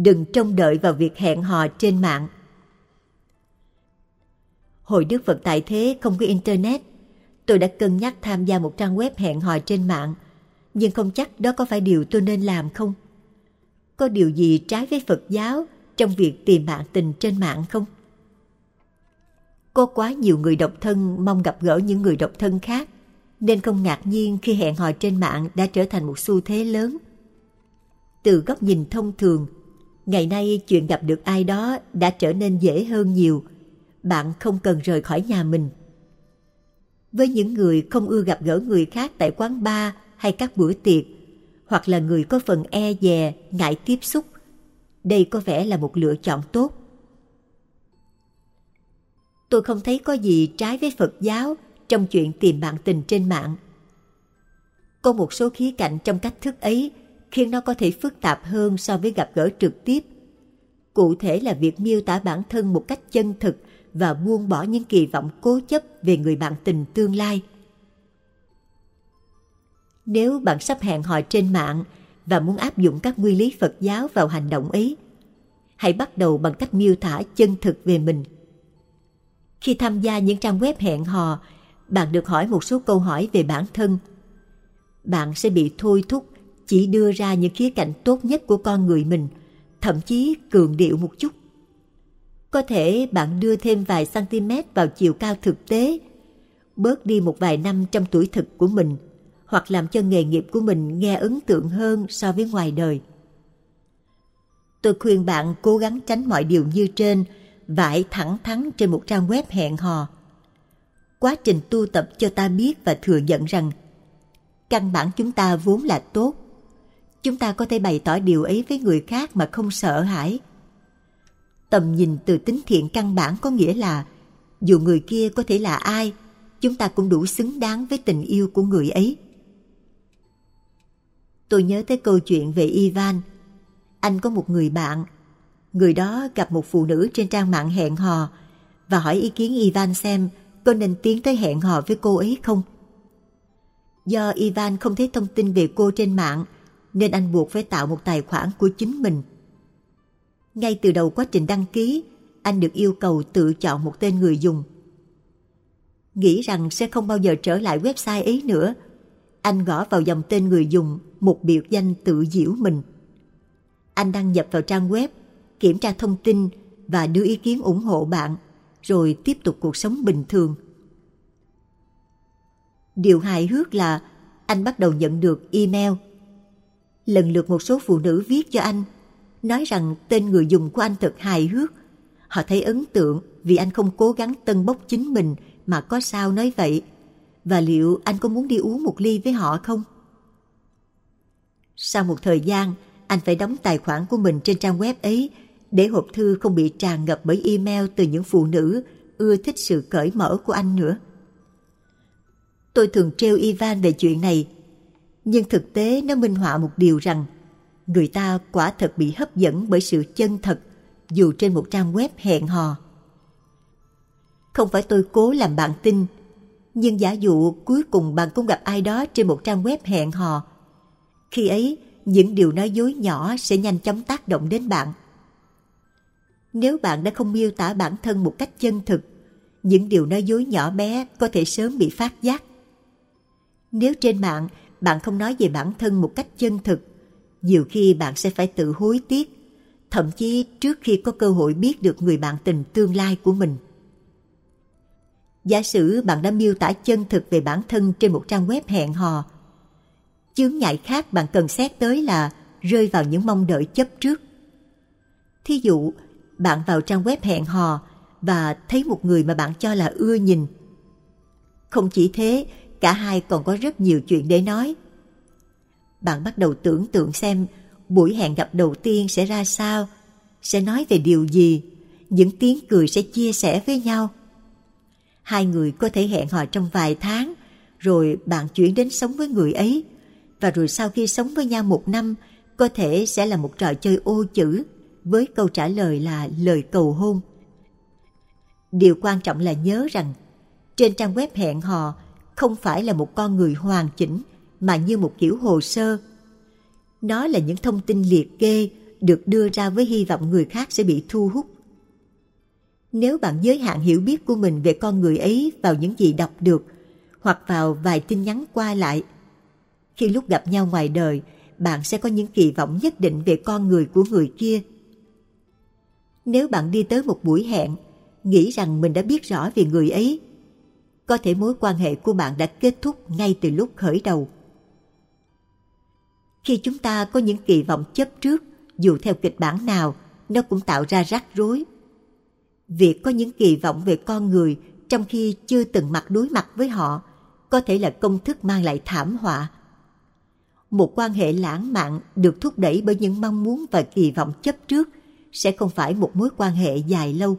đừng trông đợi vào việc hẹn hò trên mạng. Hồi Đức Phật tại thế không có Internet, tôi đã cân nhắc tham gia một trang web hẹn hò trên mạng, nhưng không chắc đó có phải điều tôi nên làm không? Có điều gì trái với Phật giáo trong việc tìm bạn tình trên mạng không? Có quá nhiều người độc thân mong gặp gỡ những người độc thân khác, nên không ngạc nhiên khi hẹn hò trên mạng đã trở thành một xu thế lớn. Từ góc nhìn thông thường, ngày nay chuyện gặp được ai đó đã trở nên dễ hơn nhiều. Bạn không cần rời khỏi nhà mình. Với những người không ưa gặp gỡ người khác tại quán bar hay các bữa tiệc, hoặc là người có phần e dè, ngại tiếp xúc, đây có vẻ là một lựa chọn tốt. Tôi không thấy có gì trái với Phật giáo trong chuyện tìm bạn tình trên mạng. Có một số khía cạnh trong cách thức ấy khiến nó có thể phức tạp hơn so với gặp gỡ trực tiếp. Cụ thể là việc miêu tả bản thân một cách chân thực và buông bỏ những kỳ vọng cố chấp về người bạn tình tương lai. Nếu bạn sắp hẹn hò trên mạng và muốn áp dụng các nguyên lý Phật giáo vào hành động ấy, hãy bắt đầu bằng cách miêu tả chân thực về mình. Khi tham gia những trang web hẹn hò, bạn được hỏi một số câu hỏi về bản thân. Bạn sẽ bị thôi thúc chỉ đưa ra những khía cạnh tốt nhất của con người mình, thậm chí cường điệu một chút. Có thể bạn đưa thêm vài cm vào chiều cao thực tế, bớt đi một vài năm trong tuổi thực của mình, hoặc làm cho nghề nghiệp của mình nghe ấn tượng hơn so với ngoài đời. Tôi khuyên bạn cố gắng tránh mọi điều như trên và hãy thẳng thắn trên một trang web hẹn hò. Quá trình tu tập cho ta biết và thừa nhận rằng căn bản chúng ta vốn là tốt. Chúng ta có thể bày tỏ điều ấy với người khác mà không sợ hãi. Tầm nhìn từ tính thiện căn bản có nghĩa là dù người kia có thể là ai, chúng ta cũng đủ xứng đáng với tình yêu của người ấy. Tôi nhớ tới câu chuyện về Ivan. Anh có một người bạn. Người đó gặp một phụ nữ trên trang mạng hẹn hò và hỏi ý kiến Ivan xem có nên tiến tới hẹn hò với cô ấy không. Do Ivan không thấy thông tin về cô trên mạng, nên anh buộc phải tạo một tài khoản của chính mình. Ngay từ đầu quá trình đăng ký, anh được yêu cầu tự chọn một tên người dùng. Nghĩ rằng sẽ không bao giờ trở lại website ấy nữa, anh gõ vào dòng tên người dùng một biệt danh tự giễu mình. Anh đăng nhập vào trang web, kiểm tra thông tin và đưa ý kiến ủng hộ bạn, rồi tiếp tục cuộc sống bình thường. Điều hài hước là anh bắt đầu nhận được email. Lần lượt một số phụ nữ viết cho anh, nói rằng tên người dùng của anh thật hài hước. Họ thấy ấn tượng vì anh không cố gắng tâng bốc chính mình mà có sao nói vậy. Và liệu anh có muốn đi uống một ly với họ không? Sau một thời gian, anh phải đóng tài khoản của mình trên trang web ấy để hộp thư không bị tràn ngập bởi email từ những phụ nữ ưa thích sự cởi mở của anh nữa. Tôi thường trêu Ivan về chuyện này, nhưng thực tế nó minh họa một điều rằng người ta quả thật bị hấp dẫn bởi sự chân thật dù trên một trang web hẹn hò. Không phải tôi cố làm bạn tin, nhưng giả dụ cuối cùng bạn cũng gặp ai đó trên một trang web hẹn hò, khi ấy những điều nói dối nhỏ sẽ nhanh chóng tác động đến bạn. Nếu bạn đã không miêu tả bản thân một cách chân thực, những điều nói dối nhỏ bé có thể sớm bị phát giác. Nếu trên mạng bạn không nói về bản thân một cách chân thực, nhiều khi bạn sẽ phải tự hối tiếc, thậm chí trước khi có cơ hội biết được người bạn tình tương lai của mình. Giả sử bạn đã miêu tả chân thực về bản thân trên một trang web hẹn hò, chướng ngại khác bạn cần xét tới là rơi vào những mong đợi chấp trước. Thí dụ, bạn vào trang web hẹn hò và thấy một người mà bạn cho là ưa nhìn. Không chỉ thế, cả hai còn có rất nhiều chuyện để nói. Bạn bắt đầu tưởng tượng xem buổi hẹn gặp đầu tiên sẽ ra sao, sẽ nói về điều gì, những tiếng cười sẽ chia sẻ với nhau. Hai người có thể hẹn hò trong vài tháng, rồi bạn chuyển đến sống với người ấy, và rồi sau khi sống với nhau 1 năm, có thể sẽ là một trò chơi ô chữ, với câu trả lời là lời cầu hôn. Điều quan trọng là nhớ rằng, trên trang web hẹn hò không phải là một con người hoàn chỉnh, mà như một kiểu hồ sơ. Nó là những thông tin liệt kê được đưa ra với hy vọng người khác sẽ bị thu hút. Nếu bạn giới hạn hiểu biết của mình về con người ấy vào những gì đọc được hoặc vào vài tin nhắn qua lại, khi lúc gặp nhau ngoài đời, bạn sẽ có những kỳ vọng nhất định về con người của người kia. Nếu bạn đi tới một buổi hẹn, nghĩ rằng mình đã biết rõ về người ấy, có thể mối quan hệ của bạn đã kết thúc ngay từ lúc khởi đầu. Khi chúng ta có những kỳ vọng chấp trước, dù theo kịch bản nào, nó cũng tạo ra rắc rối. Việc có những kỳ vọng về con người trong khi chưa từng đối mặt với họ có thể là công thức mang lại thảm họa. Một quan hệ lãng mạn được thúc đẩy bởi những mong muốn và kỳ vọng chấp trước sẽ không phải một mối quan hệ dài lâu.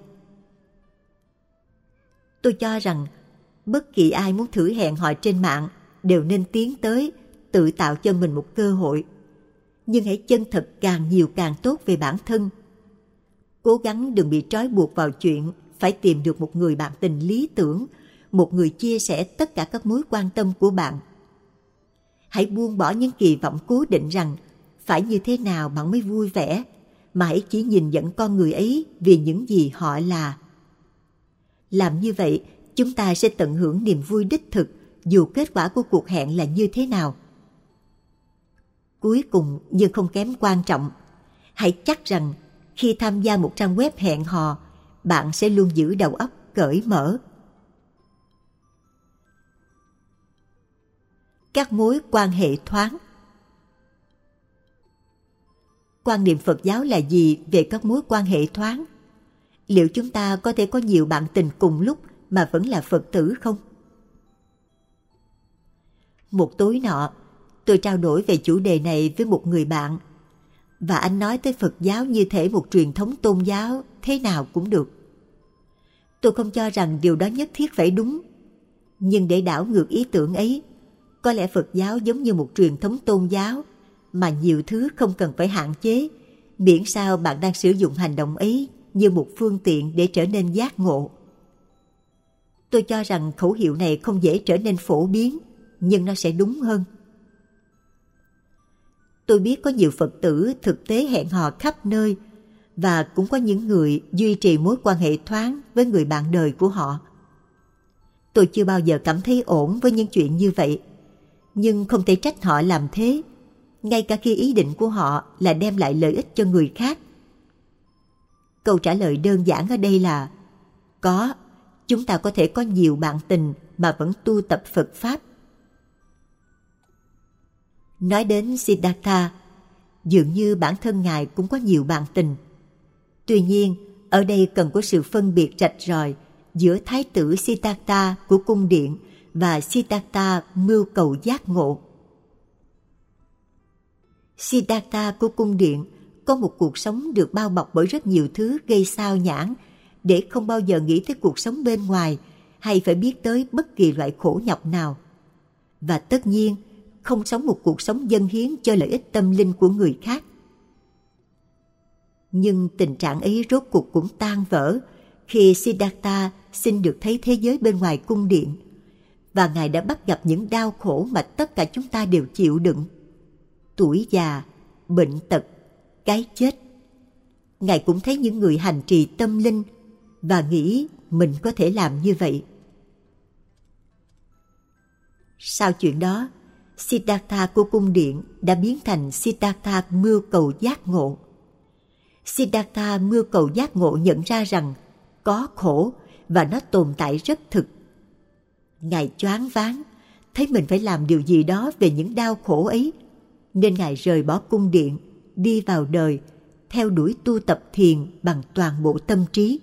Tôi cho rằng bất kỳ ai muốn thử hẹn hò trên mạng đều nên tiến tới tự tạo cho mình một cơ hội. Nhưng hãy chân thật càng nhiều càng tốt về bản thân. Cố gắng đừng bị trói buộc vào chuyện phải tìm được một người bạn tình lý tưởng, một người chia sẻ tất cả các mối quan tâm của bạn. Hãy buông bỏ những kỳ vọng cố định rằng phải như thế nào bạn mới vui vẻ, mà hãy chỉ nhìn nhận con người ấy vì những gì họ là. Làm như vậy, chúng ta sẽ tận hưởng niềm vui đích thực dù kết quả của cuộc hẹn là như thế nào. Cuối cùng nhưng không kém quan trọng, hãy chắc rằng khi tham gia một trang web hẹn hò, bạn sẽ luôn giữ đầu óc cởi mở. Các mối quan hệ thoáng. Quan niệm Phật giáo là gì về các mối quan hệ thoáng? Liệu chúng ta có thể có nhiều bạn tình cùng lúc mà vẫn là Phật tử không? Một tối nọ, tôi trao đổi về chủ đề này với một người bạn, và anh nói tới Phật giáo như thể một truyền thống tôn giáo, thế nào cũng được. Tôi không cho rằng điều đó nhất thiết phải đúng, nhưng để đảo ngược ý tưởng ấy, có lẽ Phật giáo giống như một truyền thống tôn giáo mà nhiều thứ không cần phải hạn chế, miễn sao bạn đang sử dụng hành động ấy như một phương tiện để trở nên giác ngộ. Tôi cho rằng khẩu hiệu này không dễ trở nên phổ biến, nhưng nó sẽ đúng hơn. Tôi biết có nhiều Phật tử thực tế hẹn hò khắp nơi, và cũng có những người duy trì mối quan hệ thoáng với người bạn đời của họ. Tôi chưa bao giờ cảm thấy ổn với những chuyện như vậy, nhưng không thể trách họ làm thế, ngay cả khi ý định của họ là đem lại lợi ích cho người khác. Câu trả lời đơn giản ở đây là có, chúng ta có thể có nhiều bạn tình mà vẫn tu tập Phật Pháp. Nói đến Siddhartha, dường như bản thân Ngài cũng có nhiều bạn tình. Tuy nhiên, ở đây cần có sự phân biệt rạch ròi giữa Thái tử Siddhartha của cung điện và Siddhartha mưu cầu giác ngộ. Siddhartha của cung điện có một cuộc sống được bao bọc bởi rất nhiều thứ gây xao nhãng, để không bao giờ nghĩ tới cuộc sống bên ngoài hay phải biết tới bất kỳ loại khổ nhọc nào. Và tất nhiên, không sống một cuộc sống dâng hiến cho lợi ích tâm linh của người khác. Nhưng tình trạng ấy rốt cuộc cũng tan vỡ khi Siddhartha xin được thấy thế giới bên ngoài cung điện, và Ngài đã bắt gặp những đau khổ mà tất cả chúng ta đều chịu đựng. Tuổi già, bệnh tật, cái chết. Ngài cũng thấy những người hành trì tâm linh và nghĩ mình có thể làm như vậy. Sau chuyện đó, Siddhartha của cung điện đã biến thành Siddhartha mưu cầu giác ngộ. Siddhartha mưu cầu giác ngộ nhận ra rằng có khổ và nó tồn tại rất thực. Ngài choáng váng, thấy mình phải làm điều gì đó về những đau khổ ấy, nên Ngài rời bỏ cung điện, đi vào đời, theo đuổi tu tập thiền bằng toàn bộ tâm trí.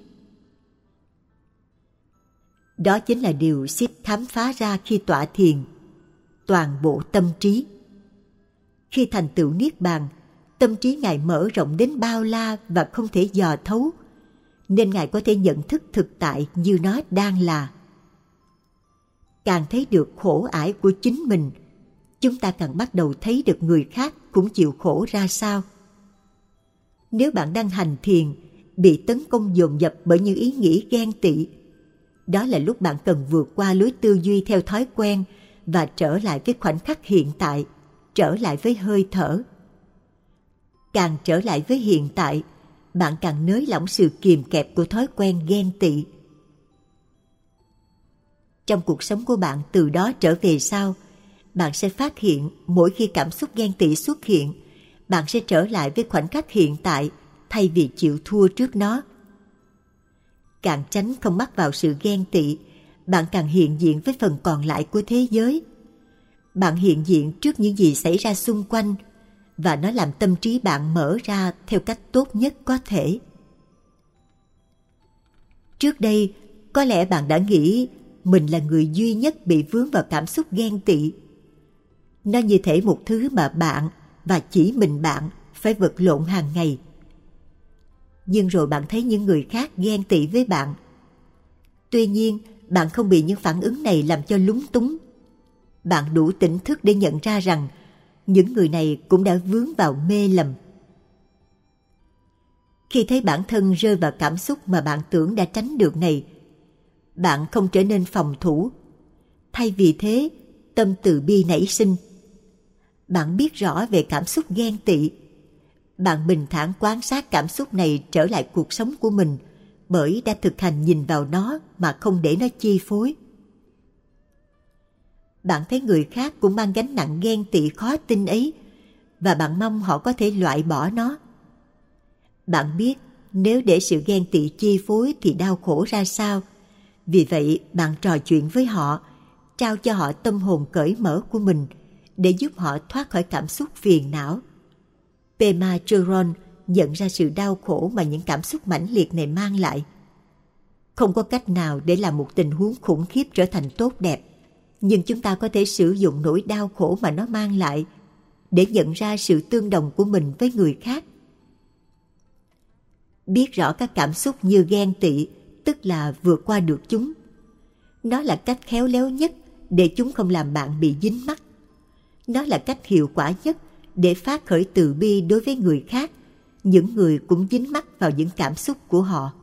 Đó chính là điều Sid khám phá ra khi tọa thiền, toàn bộ tâm trí. Khi thành tựu Niết Bàn, tâm trí Ngài mở rộng đến bao la và không thể dò thấu, nên Ngài có thể nhận thức thực tại như nó đang là. Càng thấy được khổ ải của chính mình, chúng ta càng bắt đầu thấy được người khác cũng chịu khổ ra sao. Nếu bạn đang hành thiền, bị tấn công dồn dập bởi những ý nghĩ ghen tị, đó là lúc bạn cần vượt qua lối tư duy theo thói quen và trở lại với khoảnh khắc hiện tại, trở lại với hơi thở. Càng trở lại với hiện tại, bạn càng nới lỏng sự kìm kẹp của thói quen ghen tị. Trong cuộc sống của bạn từ đó trở về sau, bạn sẽ phát hiện mỗi khi cảm xúc ghen tị xuất hiện, bạn sẽ trở lại với khoảnh khắc hiện tại thay vì chịu thua trước nó. Càng tránh không mắc vào sự ghen tị, bạn càng hiện diện với phần còn lại của thế giới. Bạn hiện diện trước những gì xảy ra xung quanh, và nó làm tâm trí bạn mở ra theo cách tốt nhất có thể. Trước đây, có lẽ bạn đã nghĩ mình là người duy nhất bị vướng vào cảm xúc ghen tị. Nó như thể một thứ mà bạn và chỉ mình bạn phải vật lộn hàng ngày. Nhưng rồi bạn thấy những người khác ghen tị với bạn. Tuy nhiên, bạn không bị những phản ứng này làm cho lúng túng. Bạn đủ tỉnh thức để nhận ra rằng những người này cũng đã vướng vào mê lầm. Khi thấy bản thân rơi vào cảm xúc mà bạn tưởng đã tránh được này, bạn không trở nên phòng thủ. Thay vì thế, tâm từ bi nảy sinh. Bạn biết rõ về cảm xúc ghen tị. Bạn bình thản quan sát cảm xúc này trở lại cuộc sống của mình, bởi đã thực hành nhìn vào nó mà không để nó chi phối. Bạn thấy người khác cũng mang gánh nặng ghen tị khó tin ấy, và bạn mong họ có thể loại bỏ nó. Bạn biết nếu để sự ghen tị chi phối thì đau khổ ra sao. Vì vậy bạn trò chuyện với họ, trao cho họ tâm hồn cởi mở của mình để giúp họ thoát khỏi cảm xúc phiền não. Pema Chodron nhận ra sự đau khổ mà những cảm xúc mãnh liệt này mang lại. Không có cách nào để làm một tình huống khủng khiếp trở thành tốt đẹp, nhưng chúng ta có thể sử dụng nỗi đau khổ mà nó mang lại để nhận ra sự tương đồng của mình với người khác. Biết rõ các cảm xúc như ghen tị, tức là vượt qua được chúng. Nó là cách khéo léo nhất để chúng không làm bạn bị dính mắc. Nó là cách hiệu quả nhất để phát khởi từ bi đối với người khác, những người cũng dính mắc vào những cảm xúc của họ.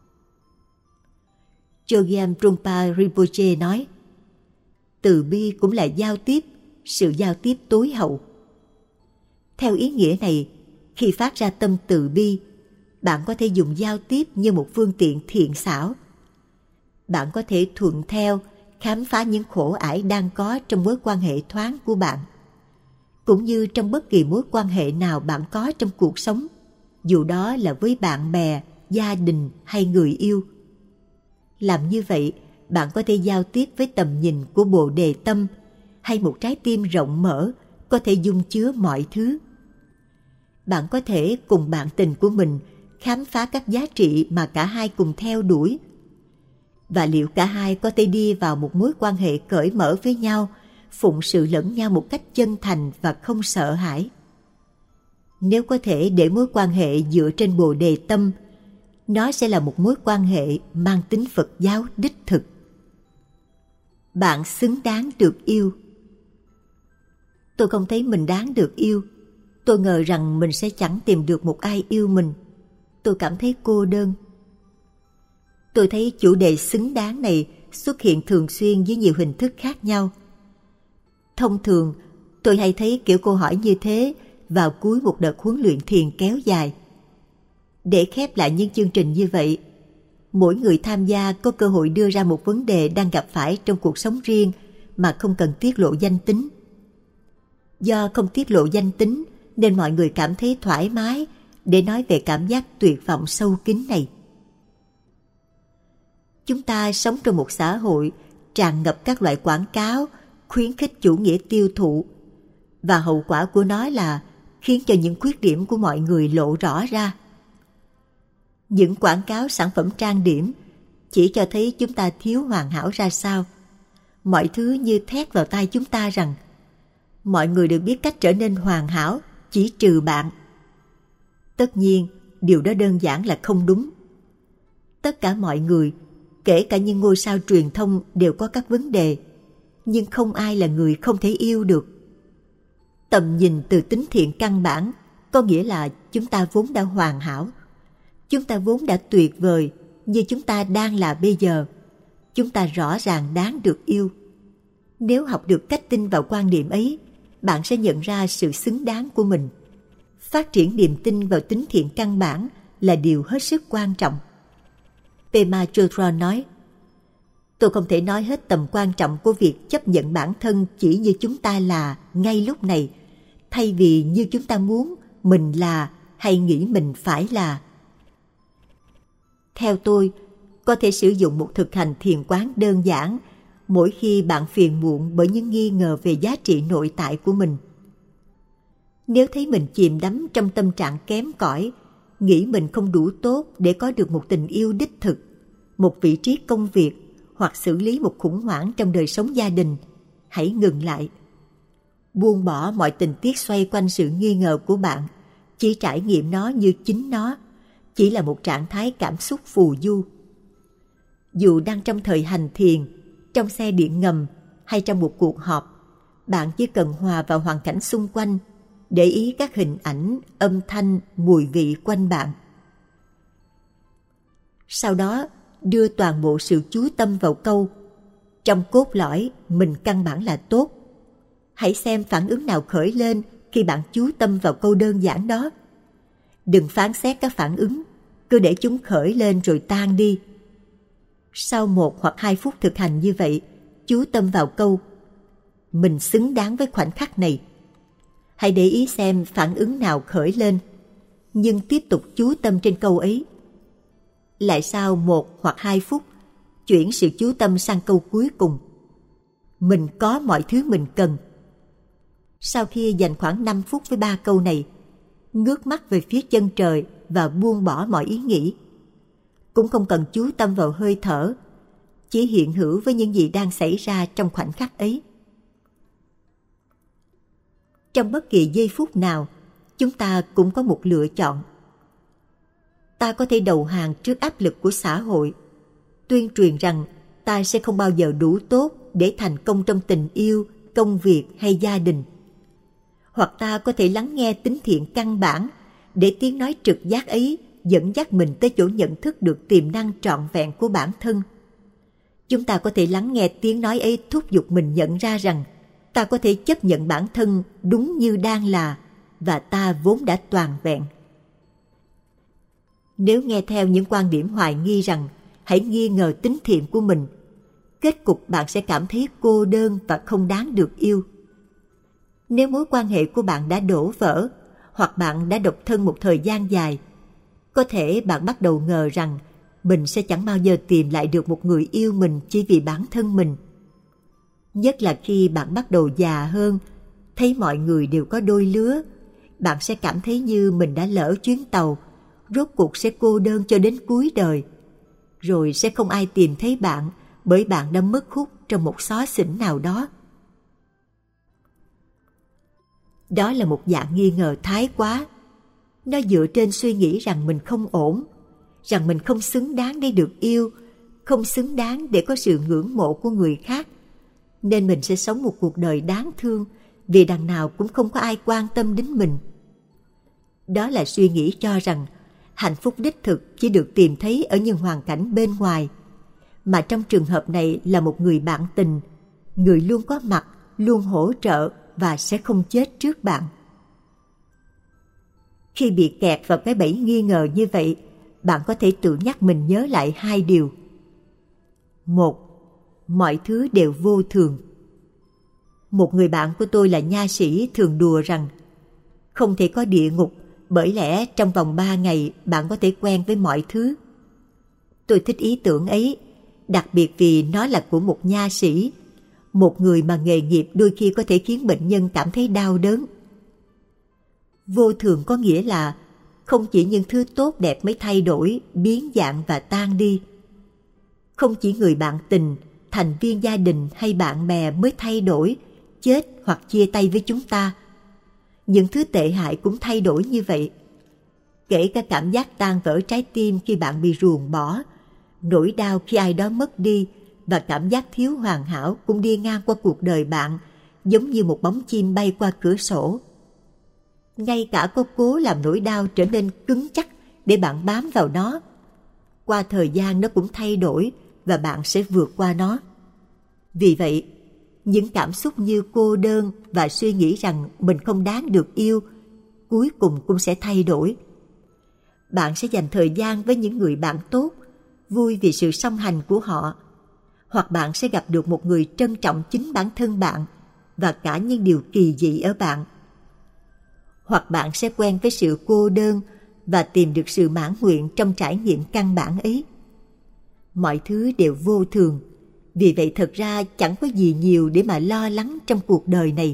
Chogyam Trungpa Rinpoche nói, từ bi cũng là giao tiếp, sự giao tiếp tối hậu. Theo ý nghĩa này, khi phát ra tâm từ bi, bạn có thể dùng giao tiếp như một phương tiện thiện xảo. Bạn có thể thuận theo, khám phá những khổ ải đang có trong mối quan hệ thoáng của bạn, cũng như trong bất kỳ mối quan hệ nào bạn có trong cuộc sống, dù đó là với bạn bè, gia đình hay người yêu. Làm như vậy, bạn có thể giao tiếp với tầm nhìn của Bồ Đề Tâm, hay một trái tim rộng mở, có thể dung chứa mọi thứ. Bạn có thể cùng bạn tình của mình khám phá các giá trị mà cả hai cùng theo đuổi. Và liệu cả hai có thể đi vào một mối quan hệ cởi mở với nhau, phụng sự lẫn nhau một cách chân thành và không sợ hãi? Nếu có thể để mối quan hệ dựa trên Bồ Đề Tâm, nó sẽ là một mối quan hệ mang tính Phật giáo đích thực. Bạn xứng đáng được yêu. Tôi không thấy mình đáng được yêu. Tôi ngờ rằng mình sẽ chẳng tìm được một ai yêu mình. Tôi cảm thấy cô đơn. Tôi thấy chủ đề xứng đáng này xuất hiện thường xuyên với nhiều hình thức khác nhau. Thông thường, tôi hay thấy kiểu câu hỏi như thế vào cuối một đợt huấn luyện thiền kéo dài. Để khép lại những chương trình như vậy, mỗi người tham gia có cơ hội đưa ra một vấn đề đang gặp phải trong cuộc sống riêng mà không cần tiết lộ danh tính. Do không tiết lộ danh tính nên mọi người cảm thấy thoải mái để nói về cảm giác tuyệt vọng sâu kín này. Chúng ta sống trong một xã hội tràn ngập các loại quảng cáo khuyến khích chủ nghĩa tiêu thụ, và hậu quả của nó là khiến cho những khuyết điểm của mọi người lộ rõ ra. Những quảng cáo sản phẩm trang điểm chỉ cho thấy chúng ta thiếu hoàn hảo ra sao. Mọi thứ như thét vào tai chúng ta rằng mọi người đều biết cách trở nên hoàn hảo, chỉ trừ bạn. Tất nhiên, điều đó đơn giản là không đúng. Tất cả mọi người, kể cả những ngôi sao truyền thông, đều có các vấn đề, nhưng không ai là người không thể yêu được. Tầm nhìn từ tính thiện căn bản có nghĩa là chúng ta vốn đã hoàn hảo. Chúng ta vốn đã tuyệt vời như chúng ta đang là bây giờ. Chúng ta rõ ràng đáng được yêu. Nếu học được cách tin vào quan điểm ấy, bạn sẽ nhận ra sự xứng đáng của mình. Phát triển niềm tin vào tính thiện căn bản là điều hết sức quan trọng. Pema Chodron nói, tôi không thể nói hết tầm quan trọng của việc chấp nhận bản thân chỉ như chúng ta là ngay lúc này, thay vì như chúng ta muốn mình là hay nghĩ mình phải là. Theo tôi, có thể sử dụng một thực hành thiền quán đơn giản mỗi khi bạn phiền muộn bởi những nghi ngờ về giá trị nội tại của mình. Nếu thấy mình chìm đắm trong tâm trạng kém cỏi, nghĩ mình không đủ tốt để có được một tình yêu đích thực, một vị trí công việc hoặc xử lý một khủng hoảng trong đời sống gia đình, hãy ngừng lại. Buông bỏ mọi tình tiết xoay quanh sự nghi ngờ của bạn, chỉ trải nghiệm nó như chính nó, chỉ là một trạng thái cảm xúc phù du. Dù đang trong thời hành thiền, trong xe điện ngầm hay trong một cuộc họp, bạn chỉ cần hòa vào hoàn cảnh xung quanh, để ý các hình ảnh, âm thanh, mùi vị quanh bạn. Sau đó, đưa toàn bộ sự chú tâm vào câu trong cốt lõi mình căn bản là tốt. Hãy xem phản ứng nào khởi lên khi bạn chú tâm vào câu đơn giản đó. Đừng phán xét các phản ứng, cứ để chúng khởi lên rồi tan đi. Sau 1 hoặc 2 phút thực hành như vậy, chú tâm vào câu mình xứng đáng với khoảnh khắc này. Hãy để ý xem phản ứng nào khởi lên, nhưng tiếp tục chú tâm trên câu ấy. Lại sau 1 hoặc 2 phút, chuyển sự chú tâm sang câu cuối cùng. Mình có mọi thứ mình cần. Sau khi dành khoảng 5 phút với 3 câu này, ngước mắt về phía chân trời và buông bỏ mọi ý nghĩ. Cũng không cần chú tâm vào hơi thở, chỉ hiện hữu với những gì đang xảy ra trong khoảnh khắc ấy. Trong bất kỳ giây phút nào, chúng ta cũng có một lựa chọn. Ta có thể đầu hàng trước áp lực của xã hội, tuyên truyền rằng ta sẽ không bao giờ đủ tốt để thành công trong tình yêu, công việc hay gia đình. Hoặc ta có thể lắng nghe tính thiện căn bản để tiếng nói trực giác ấy dẫn dắt mình tới chỗ nhận thức được tiềm năng trọn vẹn của bản thân. Chúng ta có thể lắng nghe tiếng nói ấy thúc giục mình nhận ra rằng ta có thể chấp nhận bản thân đúng như đang là và ta vốn đã toàn vẹn. Nếu nghe theo những quan điểm hoài nghi rằng hãy nghi ngờ tính thiện của mình, kết cục bạn sẽ cảm thấy cô đơn và không đáng được yêu. Nếu mối quan hệ của bạn đã đổ vỡ hoặc bạn đã độc thân một thời gian dài, có thể bạn bắt đầu ngờ rằng mình sẽ chẳng bao giờ tìm lại được một người yêu mình chỉ vì bản thân mình. Nhất là khi bạn bắt đầu già hơn, thấy mọi người đều có đôi lứa, bạn sẽ cảm thấy như mình đã lỡ chuyến tàu, rốt cuộc sẽ cô đơn cho đến cuối đời. Rồi sẽ không ai tìm thấy bạn bởi bạn đã mất hút trong một xó xỉnh nào đó. Đó là một dạng nghi ngờ thái quá. Nó dựa trên suy nghĩ rằng mình không ổn, rằng mình không xứng đáng để được yêu, không xứng đáng để có sự ngưỡng mộ của người khác. Nên mình sẽ sống một cuộc đời đáng thương vì đằng nào cũng không có ai quan tâm đến mình. Đó là suy nghĩ cho rằng hạnh phúc đích thực chỉ được tìm thấy ở những hoàn cảnh bên ngoài, mà trong trường hợp này là một người bạn tình, người luôn có mặt, luôn hỗ trợ và sẽ không chết trước bạn. Khi bị kẹt vào cái bẫy nghi ngờ như vậy, bạn có thể tự nhắc mình nhớ lại 2 điều. 1. Mọi thứ đều vô thường. Một người bạn của tôi là nha sĩ thường đùa rằng không thể có địa ngục, bởi lẽ trong vòng 3 ngày bạn có thể quen với mọi thứ. Tôi thích ý tưởng ấy, đặc biệt vì nó là của một nha sĩ, một người mà nghề nghiệp đôi khi có thể khiến bệnh nhân cảm thấy đau đớn. Vô thường có nghĩa là không chỉ những thứ tốt đẹp mới thay đổi, biến dạng và tan đi. Không chỉ người bạn tình, thành viên gia đình hay bạn bè mới thay đổi, chết hoặc chia tay với chúng ta. Những thứ tệ hại cũng thay đổi như vậy. Kể cả cảm giác tan vỡ trái tim khi bạn bị ruồng bỏ, nỗi đau khi ai đó mất đi và cảm giác thiếu hoàn hảo cũng đi ngang qua cuộc đời bạn, giống như một bóng chim bay qua cửa sổ. Ngay cả có cố làm nỗi đau trở nên cứng chắc để bạn bám vào nó, qua thời gian nó cũng thay đổi và bạn sẽ vượt qua nó. Vì vậy, những cảm xúc như cô đơn và suy nghĩ rằng mình không đáng được yêu cuối cùng cũng sẽ thay đổi. Bạn sẽ dành thời gian với những người bạn tốt, vui vì sự song hành của họ. Hoặc bạn sẽ gặp được một người trân trọng chính bản thân bạn và cả những điều kỳ dị ở bạn. Hoặc bạn sẽ quen với sự cô đơn và tìm được sự mãn nguyện trong trải nghiệm căn bản ấy. Mọi thứ đều vô thường, vì vậy thật ra chẳng có gì nhiều để mà lo lắng trong cuộc đời này.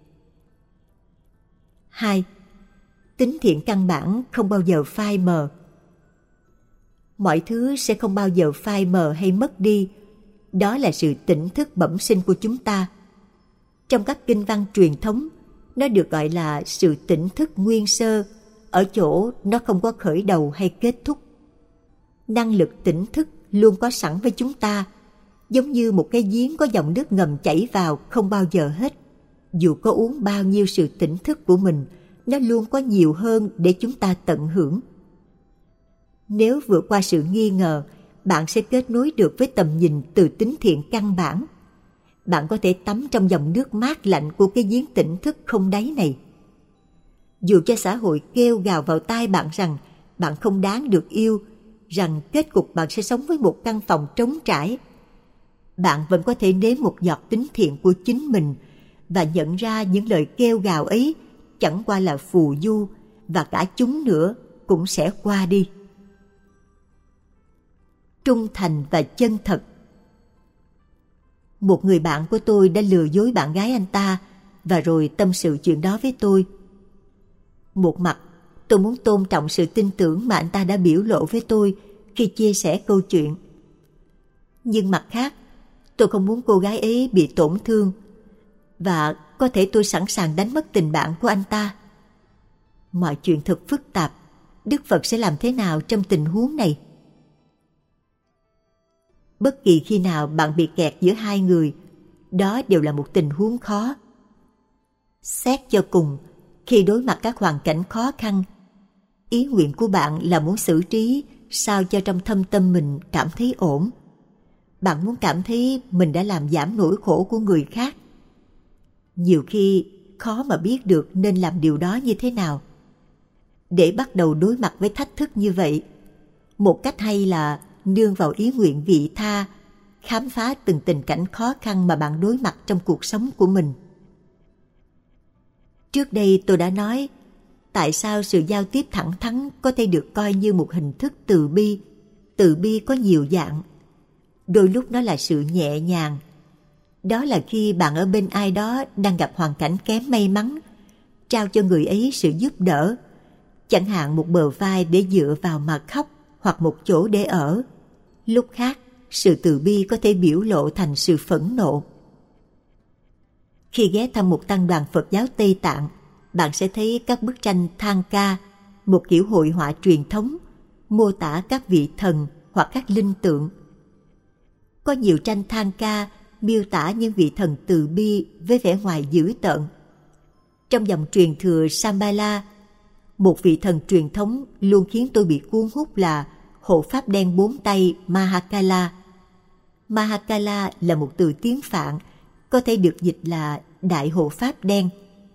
2. Tính thiện căn bản không bao giờ phai mờ. Mọi thứ sẽ không bao giờ phai mờ hay mất đi. Đó là sự tỉnh thức bẩm sinh của chúng ta. Trong các kinh văn truyền thống, nó được gọi là sự tỉnh thức nguyên sơ, ở chỗ nó không có khởi đầu hay kết thúc. Năng lực tỉnh thức luôn có sẵn với chúng ta, giống như một cái giếng có dòng nước ngầm chảy vào không bao giờ hết. Dù có uống bao nhiêu sự tỉnh thức của mình, nó luôn có nhiều hơn để chúng ta tận hưởng. Nếu vượt qua sự nghi ngờ, bạn sẽ kết nối được với tầm nhìn từ tính thiện căn bản. Bạn có thể tắm trong dòng nước mát lạnh của cái giếng tỉnh thức không đáy này. Dù cho xã hội kêu gào vào tai bạn rằng bạn không đáng được yêu, rằng kết cục bạn sẽ sống với một căn phòng trống trải, bạn vẫn có thể nếm một giọt tính thiện của chính mình và nhận ra những lời kêu gào ấy chẳng qua là phù du, và cả chúng nữa cũng sẽ qua đi. Trung thành và chân thật. Một người bạn của tôi đã lừa dối bạn gái anh ta và rồi tâm sự chuyện đó với tôi. Một mặt, tôi muốn tôn trọng sự tin tưởng mà anh ta đã biểu lộ với tôi khi chia sẻ câu chuyện. Nhưng mặt khác, tôi không muốn cô gái ấy bị tổn thương, và có thể tôi sẵn sàng đánh mất tình bạn của anh ta. Mọi chuyện thật phức tạp. Đức Phật sẽ làm thế nào trong tình huống này? Bất kỳ khi nào bạn bị kẹt giữa hai người, đó đều là một tình huống khó. Xét cho cùng, khi đối mặt các hoàn cảnh khó khăn, ý nguyện của bạn là muốn xử trí sao cho trong thâm tâm mình cảm thấy ổn. Bạn muốn cảm thấy mình đã làm giảm nỗi khổ của người khác. Nhiều khi khó mà biết được nên làm điều đó như thế nào. Để bắt đầu đối mặt với thách thức như vậy, một cách hay là nương vào ý nguyện vị tha, khám phá từng tình cảnh khó khăn mà bạn đối mặt trong cuộc sống của mình. Trước đây tôi đã nói, tại sao sự giao tiếp thẳng thắn có thể được coi như một hình thức từ bi. Từ bi có nhiều dạng. Đôi lúc nó là sự nhẹ nhàng. Đó là khi bạn ở bên ai đó đang gặp hoàn cảnh kém may mắn, trao cho người ấy sự giúp đỡ, chẳng hạn một bờ vai để dựa vào mà khóc hoặc một chỗ để ở. Lúc khác, sự từ bi có thể biểu lộ thành sự phẫn nộ. Khi ghé thăm một tăng đoàn Phật giáo Tây Tạng, bạn sẽ thấy các bức tranh thang ca, một kiểu hội họa truyền thống, mô tả các vị thần hoặc các linh tượng. Có nhiều tranh thang ca miêu tả những vị thần từ bi với vẻ ngoài dữ tợn. Trong dòng truyền thừa Shambhala, một vị thần truyền thống luôn khiến tôi bị cuốn hút là hộ pháp đen 4 tay Mahakala. Mahakala là một từ tiếng Phạn, có thể được dịch là Đại Hộ Pháp Đen.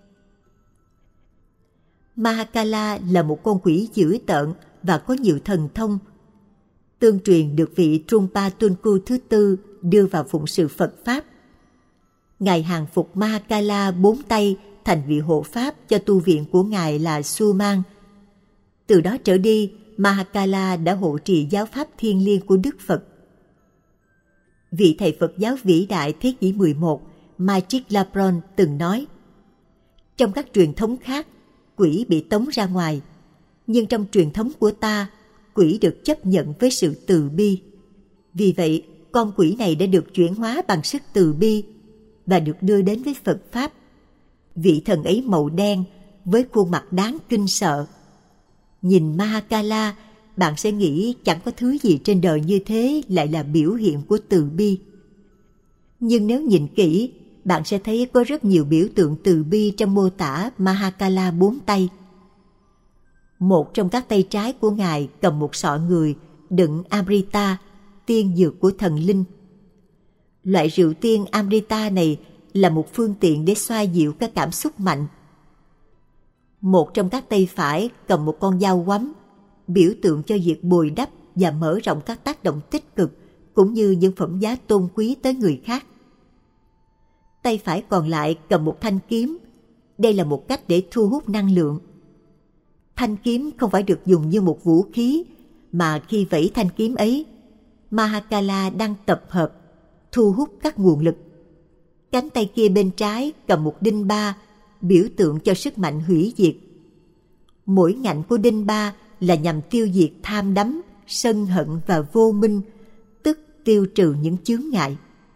Mahakala là một con quỷ dữ tợn và có nhiều thần thông. Tương truyền được vị Trungpa Tunku thứ tư đưa vào phụng sự Phật Pháp. Ngài hàng phục Mahakala 4 tay thành vị hộ pháp cho tu viện của Ngài là Suman. Từ đó trở đi, Mahakala đã hộ trì giáo pháp thiêng liêng của Đức Phật. Vị thầy Phật giáo vĩ đại thế kỷ 11, Magic Lapron từng nói, trong các truyền thống khác, quỷ bị tống ra ngoài, nhưng trong truyền thống của ta, quỷ được chấp nhận với sự từ bi. Vì vậy, con quỷ này đã được chuyển hóa bằng sức từ bi và được đưa đến với Phật Pháp. Vị thần ấy màu đen với khuôn mặt đáng kinh sợ. Nhìn Mahakala, bạn sẽ nghĩ chẳng có thứ gì trên đời như thế lại là biểu hiện của từ bi. Nhưng nếu nhìn kỹ, bạn sẽ thấy có rất nhiều biểu tượng từ bi trong mô tả Mahakala 4 tay. Một trong các tay trái của Ngài cầm một sọ người đựng Amrita, tiên dược của thần linh. Loại rượu tiên Amrita này là một phương tiện để xoa dịu các cảm xúc mạnh. Một trong các tay phải cầm một con dao quắm, biểu tượng cho việc bồi đắp và mở rộng các tác động tích cực cũng như những phẩm giá tôn quý tới người khác. Tay phải còn lại cầm một thanh kiếm. Đây là một cách để thu hút năng lượng. Thanh kiếm không phải được dùng như một vũ khí, mà khi vẫy thanh kiếm ấy, Mahakala đang tập hợp, thu hút các nguồn lực. Cánh tay kia bên trái cầm một đinh ba, biểu tượng cho sức mạnh hủy diệt. Mỗi ngạnh của đinh ba là nhằm tiêu diệt tham đắm, sân hận và vô minh, tức tiêu trừ những chướng ngại.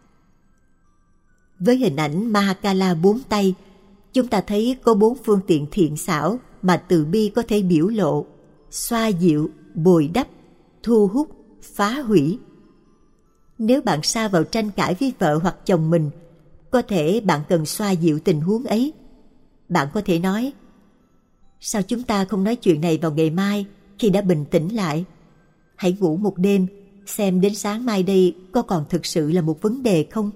Với hình ảnh Mahakala 4 tay, chúng ta thấy có 4 phương tiện thiện xảo mà từ bi có thể biểu lộ: xoa dịu, bồi đắp, thu hút, phá hủy. Nếu bạn sa vào tranh cãi với vợ hoặc chồng mình, có thể bạn cần xoa dịu tình huống ấy. Bạn có thể nói: sao chúng ta không nói chuyện này vào ngày mai khi đã bình tĩnh lại? Hãy ngủ một đêm, xem đến sáng mai đây có còn thực sự là một vấn đề không?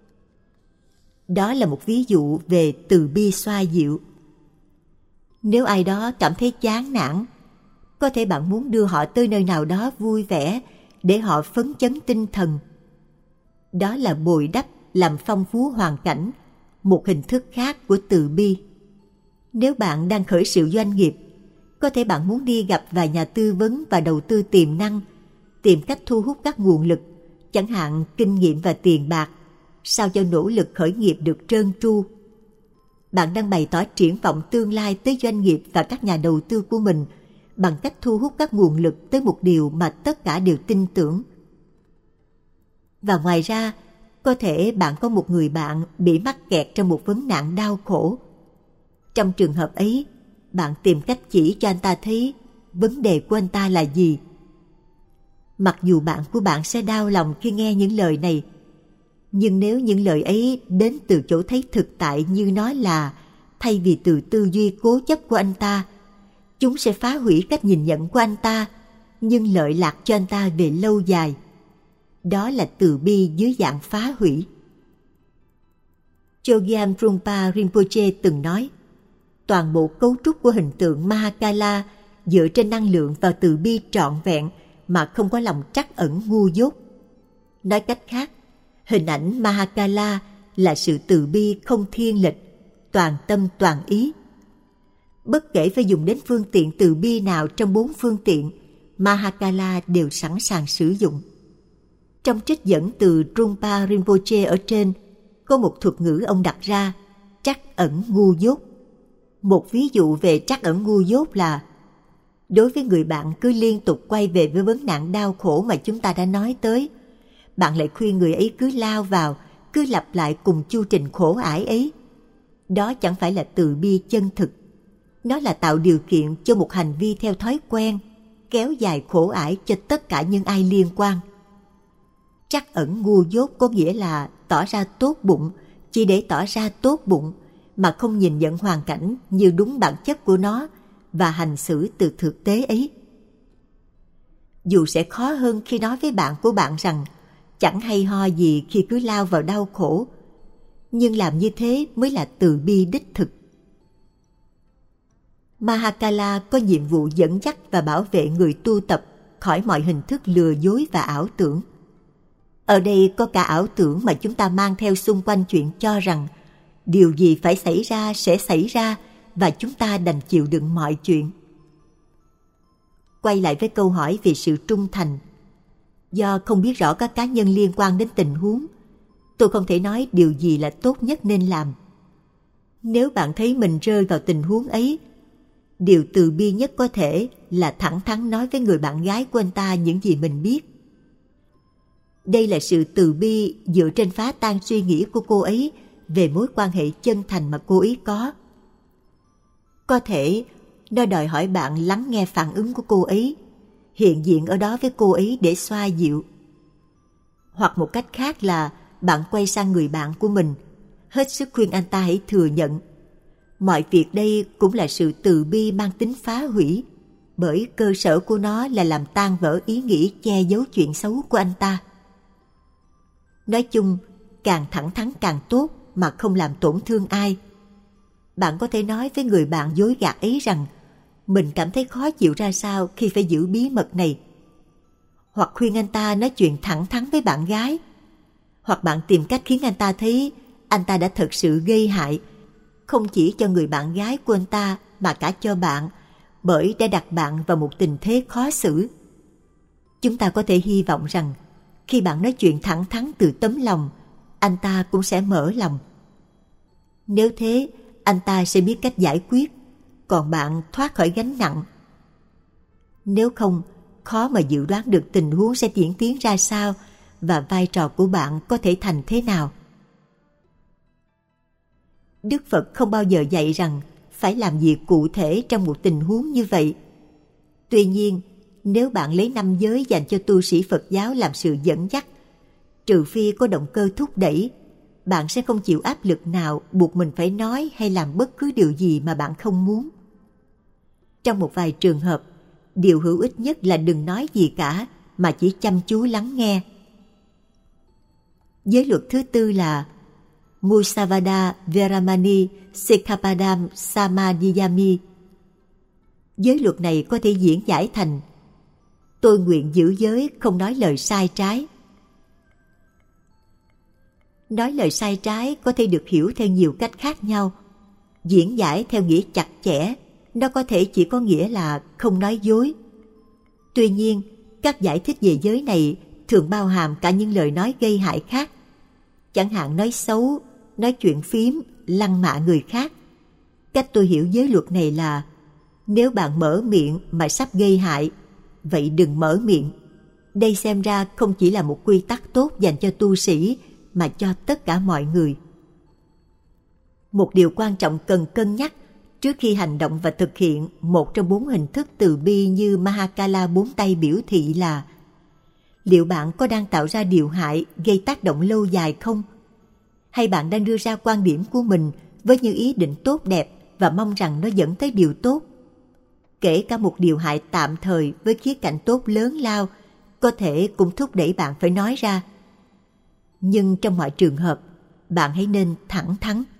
Đó là một ví dụ về từ bi xoa dịu. Nếu ai đó cảm thấy chán nản, có thể bạn muốn đưa họ tới nơi nào đó vui vẻ để họ phấn chấn tinh thần. Đó là bồi đắp, làm phong phú hoàn cảnh, một hình thức khác của từ bi. Nếu bạn đang khởi sự doanh nghiệp, có thể bạn muốn đi gặp vài nhà tư vấn và đầu tư tiềm năng, tìm cách thu hút các nguồn lực, chẳng hạn kinh nghiệm và tiền bạc, sao cho nỗ lực khởi nghiệp được trơn tru. Bạn đang bày tỏ triển vọng tương lai tới doanh nghiệp và các nhà đầu tư của mình bằng cách thu hút các nguồn lực tới một điều mà tất cả đều tin tưởng. Và ngoài ra, có thể bạn có một người bạn bị mắc kẹt trong một vấn nạn đau khổ. Trong trường hợp ấy, bạn tìm cách chỉ cho anh ta thấy vấn đề của anh ta là gì. Mặc dù bạn của bạn sẽ đau lòng khi nghe những lời này, nhưng nếu những lời ấy đến từ chỗ thấy thực tại như nó là, thay vì từ tư duy cố chấp của anh ta, chúng sẽ phá hủy cách nhìn nhận của anh ta, nhưng lợi lạc cho anh ta về lâu dài. Đó là từ bi dưới dạng phá hủy. Chogyam Trungpa Rinpoche từng nói, toàn bộ cấu trúc của hình tượng Mahakala dựa trên năng lượng và từ bi trọn vẹn mà không có lòng trắc ẩn ngu dốt. Nói cách khác, hình ảnh Mahakala là sự từ bi không thiên lệch, toàn tâm toàn ý. Bất kể phải dùng đến phương tiện từ bi nào trong 4 phương tiện, Mahakala đều sẵn sàng sử dụng. Trong trích dẫn từ Trungpa Rinpoche ở trên, có một thuật ngữ ông đặt ra, trắc ẩn ngu dốt. Một ví dụ về trắc ẩn ngu dốt là, đối với người bạn cứ liên tục quay về với vấn nạn đau khổ mà chúng ta đã nói tới, bạn lại khuyên người ấy cứ lao vào, cứ lặp lại cùng chu trình khổ ải ấy. Đó chẳng phải là từ bi chân thực. Nó là tạo điều kiện cho một hành vi theo thói quen, kéo dài khổ ải cho tất cả những ai liên quan. Trắc ẩn ngu dốt có nghĩa là tỏ ra tốt bụng chỉ để tỏ ra tốt bụng, mà không nhìn nhận hoàn cảnh như đúng bản chất của nó và hành xử từ thực tế ấy. Dù sẽ khó hơn khi nói với bạn của bạn rằng chẳng hay ho gì khi cứ lao vào đau khổ, nhưng làm như thế mới là từ bi đích thực. Mahakala có nhiệm vụ dẫn dắt và bảo vệ người tu tập khỏi mọi hình thức lừa dối và ảo tưởng. Ở đây có cả ảo tưởng mà chúng ta mang theo xung quanh chuyện cho rằng điều gì phải xảy ra sẽ xảy ra và chúng ta đành chịu đựng mọi chuyện. Quay lại với câu hỏi về sự trung thành. Do không biết rõ các cá nhân liên quan đến tình huống, tôi không thể nói điều gì là tốt nhất nên làm. Nếu bạn thấy mình rơi vào tình huống ấy, điều từ bi nhất có thể là thẳng thắn nói với người bạn gái của anh ta những gì mình biết. Đây là sự từ bi dựa trên phá tan suy nghĩ của cô ấy về mối quan hệ chân thành mà cô ấy có. Có thể nó đòi hỏi bạn lắng nghe phản ứng của cô ấy, hiện diện ở đó với cô ấy để xoa dịu. Hoặc một cách khác là bạn quay sang người bạn của mình, hết sức khuyên anh ta hãy thừa nhận. Mọi việc đây cũng là sự từ bi mang tính phá hủy, bởi cơ sở của nó là làm tan vỡ ý nghĩ che giấu chuyện xấu của anh ta. Nói chung, càng thẳng thắn càng tốt mà không làm tổn thương ai. Bạn có thể nói với người bạn dối gạt ấy rằng mình cảm thấy khó chịu ra sao khi phải giữ bí mật này. Hoặc khuyên anh ta nói chuyện thẳng thắn với bạn gái. Hoặc bạn tìm cách khiến anh ta thấy anh ta đã thật sự gây hại, không chỉ cho người bạn gái của anh ta mà cả cho bạn, bởi đã đặt bạn vào một tình thế khó xử. Chúng ta có thể hy vọng rằng khi bạn nói chuyện thẳng thắn từ tấm lòng, anh ta cũng sẽ mở lòng. Nếu thế, anh ta sẽ biết cách giải quyết, còn bạn thoát khỏi gánh nặng. Nếu không, khó mà dự đoán được tình huống sẽ diễn tiến ra sao và vai trò của bạn có thể thành thế nào. Đức Phật không bao giờ dạy rằng phải làm việc cụ thể trong một tình huống như vậy. Tuy nhiên, nếu bạn lấy 5 giới dành cho tu sĩ Phật giáo làm sự dẫn dắt, trừ phi có động cơ thúc đẩy, bạn sẽ không chịu áp lực nào buộc mình phải nói hay làm bất cứ điều gì mà bạn không muốn. Trong một vài trường hợp, điều hữu ích nhất là đừng nói gì cả mà chỉ chăm chú lắng nghe. Giới luật thứ 4 là Musavada Veramani Sikhapadam Samadhiyami. Giới luật này có thể diễn giải thành: tôi nguyện giữ giới, không nói lời sai trái. Nói lời sai trái có thể được hiểu theo nhiều cách khác nhau. Diễn giải theo nghĩa chặt chẽ, nó có thể chỉ có nghĩa là không nói dối. Tuy nhiên, các giải thích về giới này thường bao hàm cả những lời nói gây hại khác. Chẳng hạn nói xấu, nói chuyện phím, lăng mạ người khác. Cách tôi hiểu giới luật này là: nếu bạn mở miệng mà sắp gây hại, vậy đừng mở miệng. Đây xem ra không chỉ là một quy tắc tốt dành cho tu sĩ, mà cho tất cả mọi người. Một điều quan trọng cần cân nhắc trước khi hành động và thực hiện một trong 4 hình thức từ bi như Mahakala 4 tay biểu thị là: liệu bạn có đang tạo ra điều hại gây tác động lâu dài không? Hay bạn đang đưa ra quan điểm của mình với những ý định tốt đẹp và mong rằng nó dẫn tới điều tốt? Kể cả một điều hại tạm thời với khía cạnh tốt lớn lao có thể cũng thúc đẩy bạn phải nói ra. Nhưng trong mọi trường hợp, bạn hãy nên thẳng thắn.